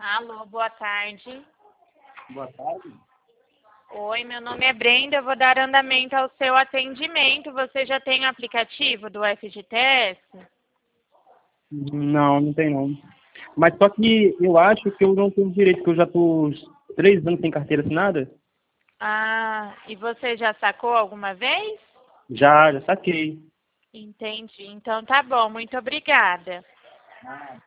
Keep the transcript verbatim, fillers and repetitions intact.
Alô, boa tarde. Boa tarde. Oi, meu nome é Brenda, eu vou dar andamento ao seu atendimento. Você já tem o aplicativo do F G T S? Não, não tem não. Mas só que eu acho que eu não tenho direito, porque eu já tô três anos sem carteira assinada. Ah, e você já sacou alguma vez? Já, já saquei. Entendi. Então tá bom, muito obrigada. Ah.